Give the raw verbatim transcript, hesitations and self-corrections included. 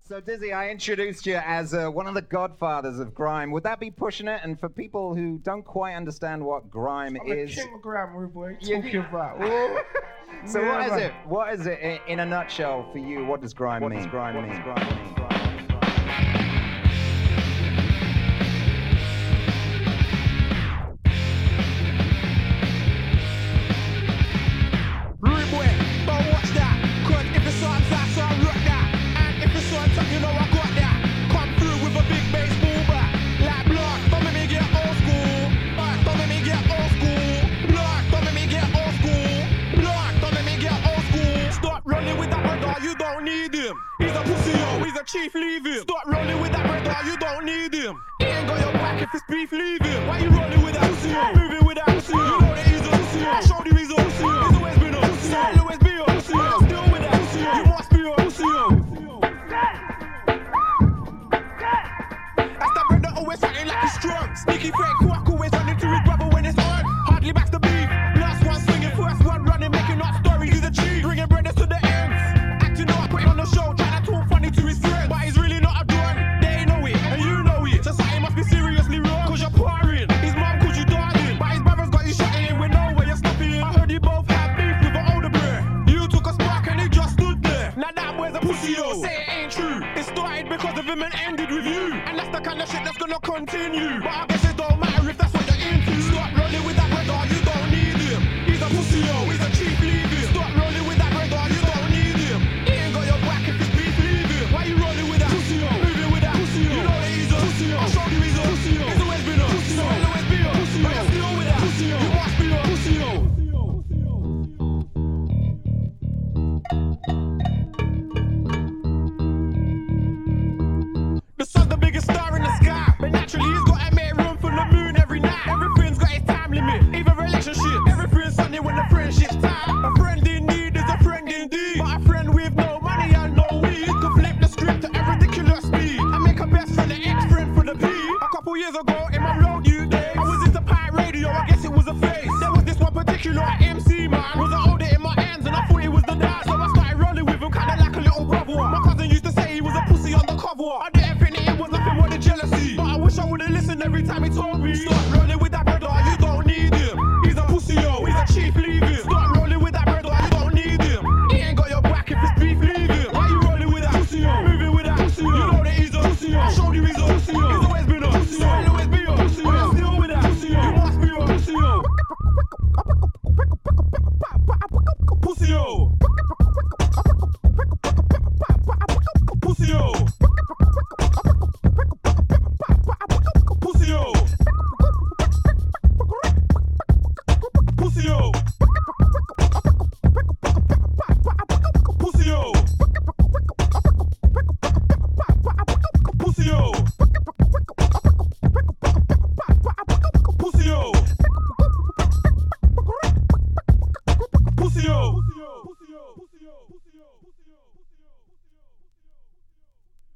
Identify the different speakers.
Speaker 1: So, Dizzy, I introduced you as uh, one of the godfathers of grime. Would that be pushing it? And for people who don't quite understand what grime
Speaker 2: I'm
Speaker 1: is...
Speaker 2: I'm a king of grime, rude boy.
Speaker 1: Yeah.
Speaker 2: Talking about. Whoa.
Speaker 1: So
Speaker 2: Yeah,
Speaker 1: what is
Speaker 2: man.
Speaker 1: it? What is it in, in a nutshell for you? What does grime
Speaker 3: What
Speaker 1: mean?
Speaker 3: does grime
Speaker 1: what
Speaker 3: mean?
Speaker 1: Does grime mean?
Speaker 4: Rude boy, but watch that. Cause if it's on that, so I rock that. And if it's on top, you know I got that. Come through with a big baseball bat. Like block, don't make me get old school. Block, don't make me get old school. Block, don't make me get old school. Block, don't make me get old school. Stop rolling with that brother, you don't need him. He's a pussy, yo, he's a chief, leave him. Stop rolling with that brother, you don't need him. He ain't got your back if it's beef, leave him. Why you rolling with that pussy, yo? Moving with that pussy, yo. You know that he's a pussy, yo. I showed you he's a pussy, yo. He's always been a pussy, yo. He'll always be a pussy, yo. Still with that pussy, yo. You must be a pussy, yo. That's that brother always acting like he's strong. Sneaky fake quack always running to his brother when it's on. Hardly backs the beef. Last one swinging, first one running, making up stories. He's a cheat, bringing brothers to the ends. Acting up, putting on the show, trying to talk funny to his friends, but he's really not a don. They know it, and you know it. So something must be seriously wrong. Cause you're partying. His mom called you darling, but his brother's got you shutting with no way you're stopping him. I heard you both had beef with an older bro. You took a spark and he just stood there. Now that boy's a pussy, yo. Say it ain't true. It started because of him and ended with you. And that's the kind of shit that's gonna continue. But I guess it don't matter if that's what you're into. Stop rolling with that brother, you don't need him. He's a pussy, yo. He's a chief, leave him. Stop rolling with that brother, you don't need him. He ain't got your back if it's beef, leave him. Why you rolling with that pussy, yo? Moving with that pussy, yo. You know that he's a pussy, yo. I showed you he's a pussy, yo. He's always been a pussy, yo. He'll always be a pussy, yo. But you're still with that pussy, yo. You must be a pussy, yo. The sun's the biggest star in the sky, but naturally he's gotta make room for the moon every night. Everything's got its time limit, even relationships. Everything's sunny when the friendship's tight. A friend in need is a friend indeed, but a friend with no money and no weed could flip the script at a ridiculous speed. I make a best friend, an ex-friend for the P. A couple years ago in my road you days, I was into pirate radio, I guess it was a phase. There was this one particular M C man, was an older in my hands and I thought he was the dad. So I started rolling with him, kinda like a little brother. My cousin used to say he was a pussy on the cover. I didn't think that it was nothing more than jealousy, but I wish I would've listened every time he told me. Stop rolling with